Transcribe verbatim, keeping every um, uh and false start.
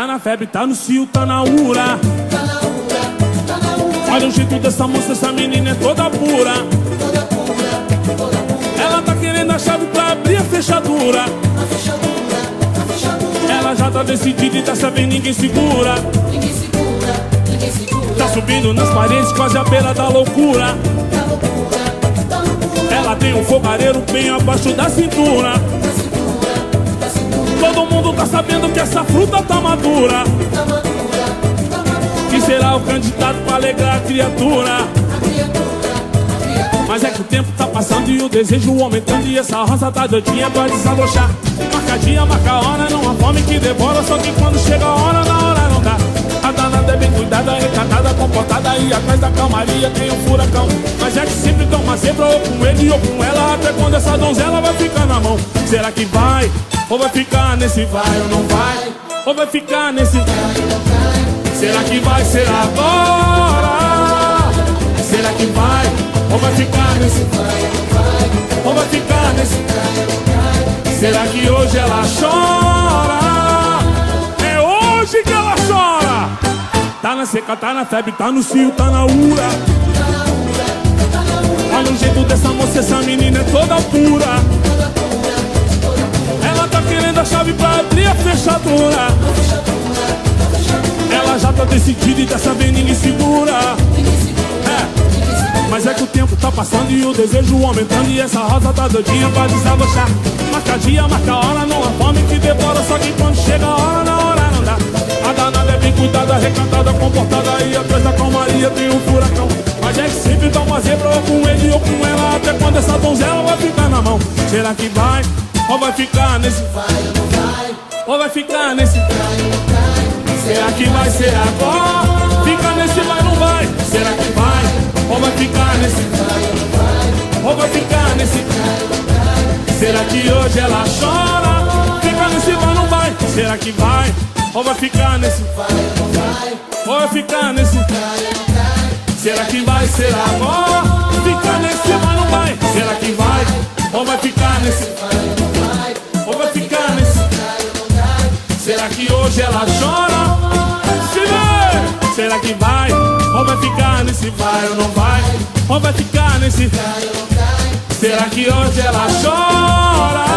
na febre, tá no cio, tá na ura. Tá na ura, tá na ura. Olha o jeito dessa moça, essa menina é toda pura. Toda pura, toda pura. Ela tá querendo a chave pra abrir a fechadura. A fechadura, a fechadura. Ela já tá decidida e dessa vez ninguém segura. Ninguém segura, ninguém segura. Tá subindo nas paredes, quase à beira da loucura. Da loucura, da loucura. Ela tem um fogareiro bem abaixo da cintura. Da cintura, da cintura. Todo mundo tá sabendo que essa fruta tá madura. Tá madura, tá madura. Quem será o candidato pra alegrar a criatura? A criatura, a criatura. Mas é que o tempo tá passando e o desejo aumentando, e essa roça tá doidinha pra desabrochar. Marca dia, marca hora, não há fome que devora. Só que quando chega a hora, na hora não dá. A danada é bem cuidada, recatada, comportada. E atrás da calmaria tem um furacão. Mas é que sempre dá uma zebra, ou com ele ou com ela. Até quando essa donzela vai ficar na mão. Será que vai? Ou vai ficar nesse vai ou não vai? Ou vai ficar nesse... Será que vai ser agora? Será que vai? Ou vai ficar nesse vai? Ou vai ficar nesse... Será que hoje ela chora? É hoje que ela chora. Tá na seca, tá na febre, tá no cio, tá na ura. Olha o jeito dessa moça, essa menina é toda pura. Ela tá querendo a chave pra abrir a fechadura. Ela já tá decidida e dessa vez ninguém segura. É. Mas é que o tempo tá passando e o desejo aumentando, e essa rosa tá doidinha pra desabrochar. Marca dia, marca hora, não há fome que devora. Só que quando chega a hora, na hora não dá. A danada é bem cuidada, recatada, comportada. E atrás da calmaria tem um furacão. Mas é que sempre dá uma zebra, ou com ele ou com ela. Até quando essa donzela vai ficar na mão. Será que vai? Ou vai ficar nesse vai ou não vai? Ou vai ficar nesse vai ou não vai? Será que vai ser agora? Fica nesse vai ou não vai? Será que vai? Ou vai ficar nesse vai ou não vai? Ou vai ficar nesse vai ou não vai? Será que hoje ela chora? Fica nesse vai ou não vai? Será que vai? Ou vai ficar nesse vai ou não vai? Ou vai ficar nesse vai ou não vai? Será que vai ser agora? Fica nesse vai ou não vai? Será que vai? Ou vai ficar nesse vai ou não vai? Ou vai ficar nesse vai ou não vai? Será que hoje ela chora? Se vê! Será que vai? Ou vai ficar nesse vai ou não vai? Ou vai ficar nesse vai ou não vai? Será que hoje ela chora?